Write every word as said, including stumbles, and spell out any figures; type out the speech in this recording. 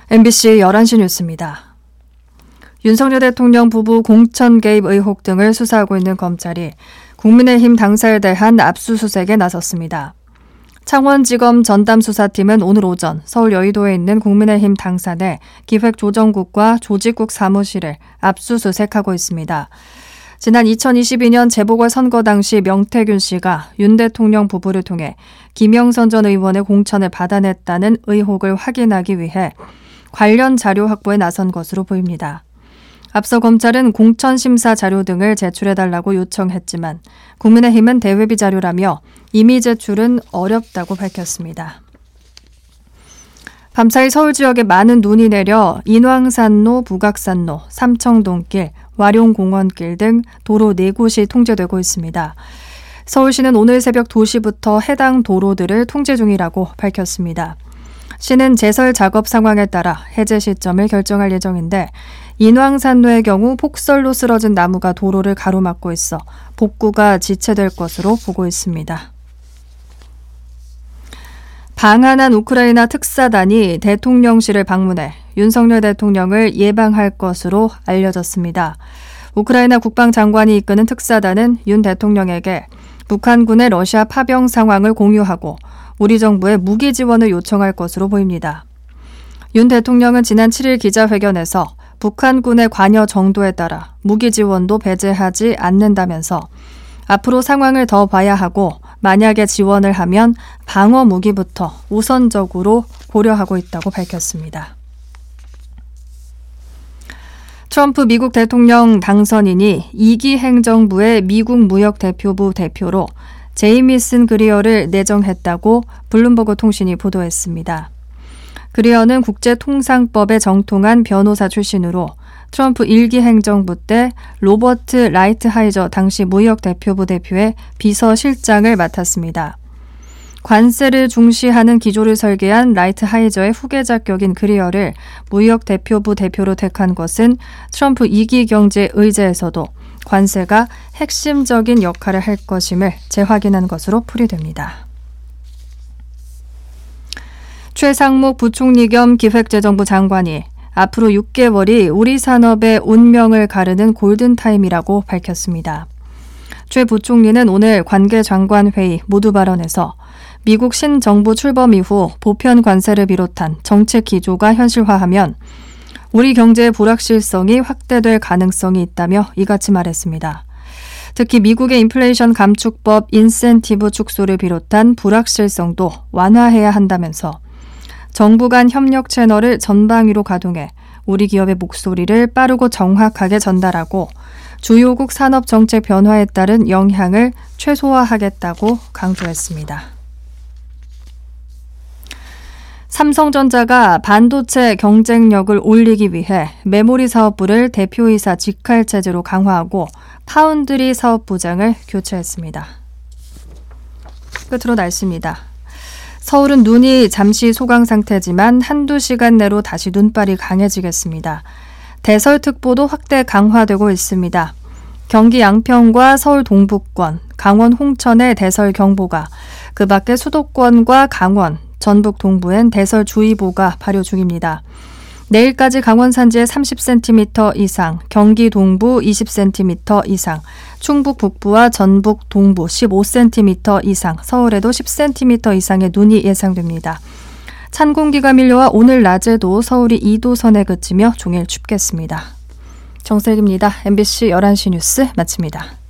엠비씨 열한 시 뉴스입니다. 윤석열 대통령 부부 공천 개입 의혹 등을 수사하고 있는 검찰이 국민의힘 당사에 대한 압수수색에 나섰습니다. 창원지검 전담수사팀은 오늘 오전 서울 여의도에 있는 국민의힘 당사 내 기획조정국과 조직국 사무실을 압수수색하고 있습니다. 지난 이천이십이 년 재보궐선거 당시 명태균 씨가 윤 대통령 부부를 통해 김영선 전 의원의 공천을 받아냈다는 의혹을 확인하기 위해 관련 자료 확보에 나선 것으로 보입니다. 앞서 검찰은 공천심사 자료 등을 제출해달라고 요청했지만 국민의힘은 대회비 자료라며 이미 제출은 어렵다고 밝혔습니다. 밤사이 서울 지역에 많은 눈이 내려 인왕산로, 북악산로, 삼청동길, 와룡공원길 등 도로 네 곳이 통제되고 있습니다. 서울시는 오늘 새벽 두 시부터 해당 도로들을 통제 중이라고 밝혔습니다. 시는 제설 작업 상황에 따라 해제 시점을 결정할 예정인데 인왕산로의 경우 폭설로 쓰러진 나무가 도로를 가로막고 있어 복구가 지체될 것으로 보고 있습니다. 방한한 우크라이나 특사단이 대통령실을 방문해 윤석열 대통령을 예방할 것으로 알려졌습니다. 우크라이나 국방장관이 이끄는 특사단은 윤 대통령에게 북한군의 러시아 파병 상황을 공유하고 우리 정부에 무기 지원을 요청할 것으로 보입니다. 윤 대통령은 지난 칠 일 기자회견에서 북한군의 관여 정도에 따라 무기 지원도 배제하지 않는다면서 앞으로 상황을 더 봐야 하고 만약에 지원을 하면 방어 무기부터 우선적으로 고려하고 있다고 밝혔습니다. 트럼프 미국 대통령 당선인이 이 기 행정부의 미국 무역대표부 대표로 제이미슨 그리어를 내정했다고 블룸버그 통신이 보도했습니다. 그리어는 국제통상법에 정통한 변호사 출신으로 트럼프 일 기 행정부 때 로버트 라이트하이저 당시 무역대표부 대표의 비서실장을 맡았습니다. 관세를 중시하는 기조를 설계한 라이트하이저의 후계자격인 그리어를 무역대표부 대표로 택한 것은 트럼프 이 기 경제 의제에서도 관세가 핵심적인 역할을 할 것임을 재확인한 것으로 풀이됩니다. 최상목 부총리 겸 기획재정부 장관이 앞으로 육 개월이 우리 산업의 운명을 가르는 골든타임이라고 밝혔습니다. 최 부총리는 오늘 관계장관회의 모두 발언에서 미국 신정부 출범 이후 보편 관세를 비롯한 정책 기조가 현실화하면 우리 경제의 불확실성이 확대될 가능성이 있다며 이같이 말했습니다. 특히 미국의 인플레이션 감축법 인센티브 축소를 비롯한 불확실성도 완화해야 한다면서 정부 간 협력 채널을 전방위로 가동해 우리 기업의 목소리를 빠르고 정확하게 전달하고 주요국 산업 정책 변화에 따른 영향을 최소화하겠다고 강조했습니다. 삼성전자가 반도체 경쟁력을 올리기 위해 메모리 사업부를 대표이사 직할 체제로 강화하고 파운드리 사업부장을 교체했습니다. 끝으로 날씨입니다. 서울은 눈이 잠시 소강 상태지만 한두 시간 내로 다시 눈발이 강해지겠습니다. 대설특보도 확대 강화되고 있습니다. 경기 양평과 서울 동북권, 강원 홍천의 대설경보가, 그 밖에 수도권과 강원, 전북 동부엔 대설주의보가 발효 중입니다. 내일까지 강원 산지에 삼십 센티미터 이상, 경기 동부 이십 센티미터 이상, 충북 북부와 전북 동부 십오 센티미터 이상, 서울에도 십 센티미터 이상의 눈이 예상됩니다. 찬 공기가 밀려와 오늘 낮에도 서울이 이 도 선에 그치며 종일 춥겠습니다. 정세기입니다. 엠비씨 열한 시 뉴스 마칩니다.